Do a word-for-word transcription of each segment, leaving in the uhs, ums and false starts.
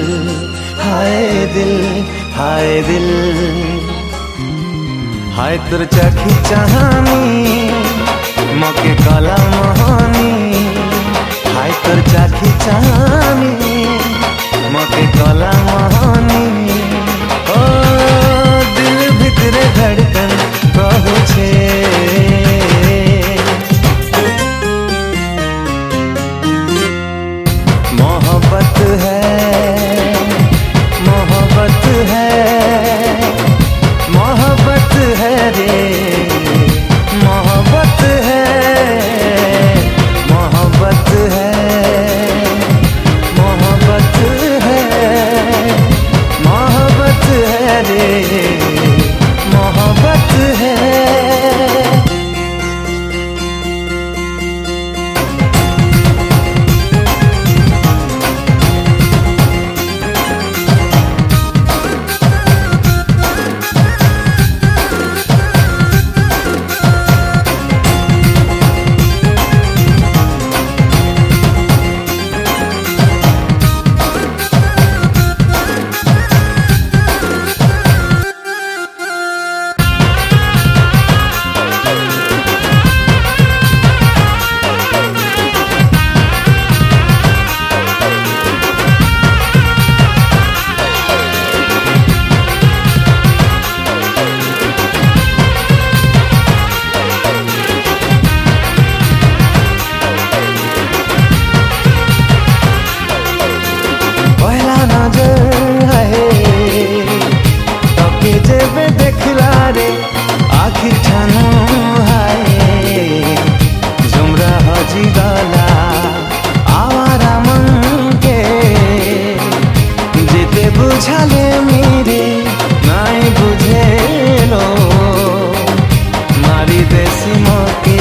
हाय दिल हाय दिल हाय तोर चाखी चाहानी मके कला मोहनी हाय तोर चाखी चाहानी मके कला मोहनी ओ दिल भितरे धड़कन कहू छे मोहब्बत है मोहब्बत है मोहब्बत है रे मोहब्बत है मोहब्बत है मोहब्बत है मोहब्बत है रे मोहब्बत है। आखिर छानो हाय जुमरा हजी गला आवारा मन के जेते बुझाले मेरे नाई बुझेलो मारी देसी मके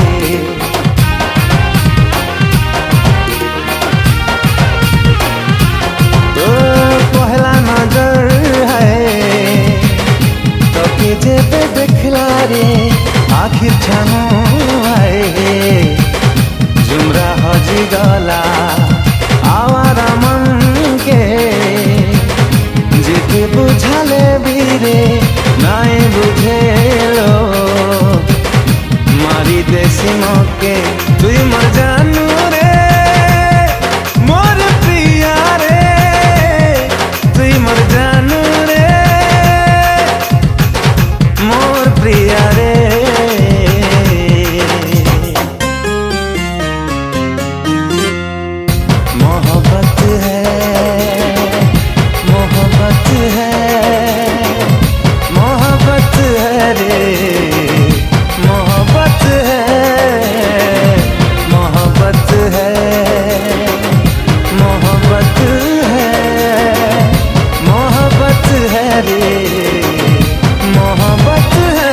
तो पहला नजर है तो के जेबे देखला रे आखिर छानो आए जुमरा हजी गला आवारा मन के जेते बुझाले बीरे नाई बुझेलो मारी देसी मके तुई मर जानू रे मोर प्रिया रे तुई मर जानू रे मोर प्रिया रे। मोहब्बत है मोहब्बत है मोहब्बत है रे मोहब्बत है मोहब्बत है मोहब्बत है मोहब्बत है रे मोहब्बत है।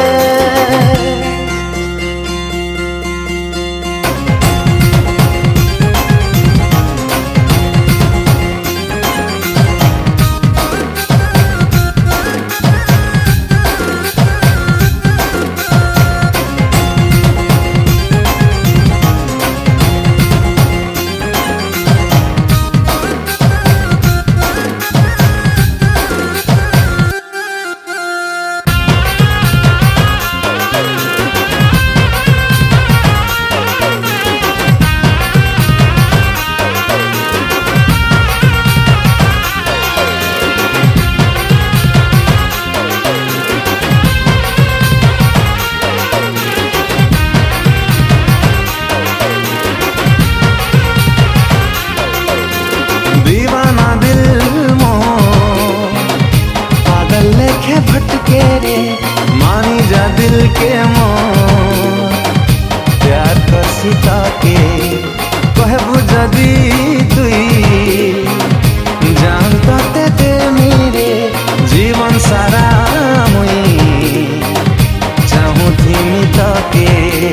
दीवाना दिल मोह पागल लेखे भटके रे मानी जा दिल के मोह प्यार कर सीता के कहबू जदी तुई जानता ते ते मेरे जीवन सारा मुई चाहूँ थी के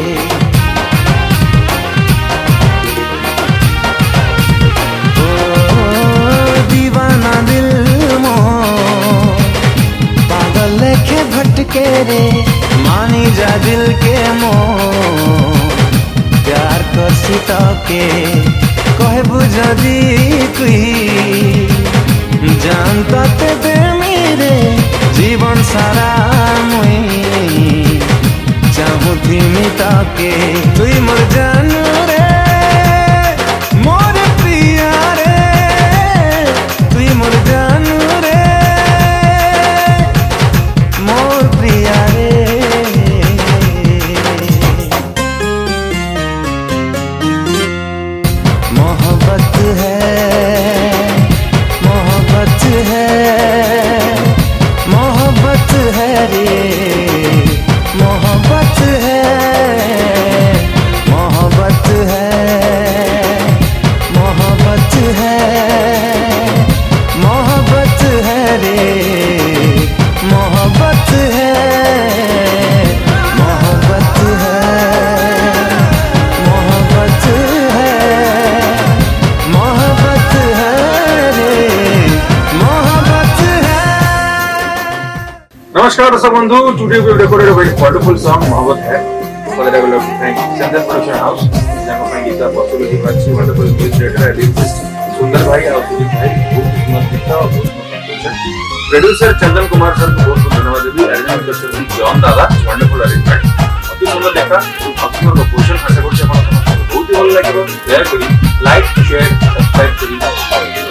भटके रे मानी जा दिल के मोह प्यार कर सीता के कहबू जदी तुई सारा मुई चाहूथी मिटा के तुई मोर जानू रे मोर प्रिया रे तुई मोर जानू रे मोर प्रिया रे। मोहब्बत है मोहब्बत है मोहब्बत है रे मोहब्बत है मोहब्बत है मोहब्बत है मोहब्बत है रे मोहब्बत है मोहब्बत है मोहब्बत है मोहब्बत है रे मोहब्बत है। नमस्कार दर्शक बंधु, today we have recorded a very wonderful song मोहब्बत है for the regular thank Chandan production house जहां पर गीता पॉसिबिलिटी का अच्छी वंडरफुल म्यूजिक डायरेक्टर लिरिसिस्ट सुंदर भाई और सुजीत भाई बहुत सुंदर गीता और बहुत composition producer Chandan Kumar sir को बहुत बहुत धन्यवाद देवी अरेंजमेंट कर जॉन दादा वंडरफुल अरेंजमेंट अति सुंदर देखा आपको क्वेश्चन आशा करছি ଆପଣ ବହୁତ ଭଲ ଲାଗିବ। ଦୟାକରି ଲାଇକ୍ शेयर सब्सक्राइब करी